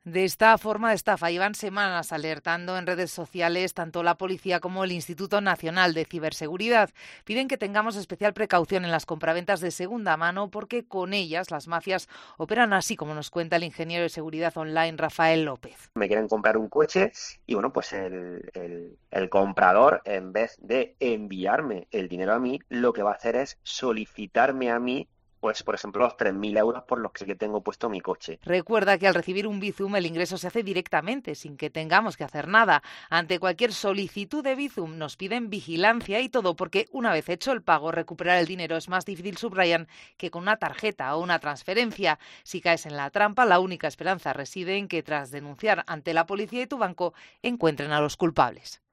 De esta forma de estafa llevan semanas alertando en redes sociales tanto la policía como el Instituto Nacional de Ciberseguridad. Piden que tengamos especial precaución en las compraventas de segunda mano porque con ellas las mafias operan así, como nos cuenta el ingeniero de seguridad online Rafael López. Me quieren comprar un coche y bueno, pues el comprador, en vez de enviarme el dinero a mí, lo que va a hacer es solicitarme a mí, pues por ejemplo, los 3.000 euros por los que tengo puesto mi coche. Recuerda que al recibir un Bizum el ingreso se hace directamente, sin que tengamos que hacer nada. Ante cualquier solicitud de Bizum nos piden vigilancia y todo, porque una vez hecho el pago, recuperar el dinero es más difícil, subrayan, que con una tarjeta o una transferencia. Si caes en la trampa, la única esperanza reside en que tras denunciar ante la policía y tu banco encuentren a los culpables.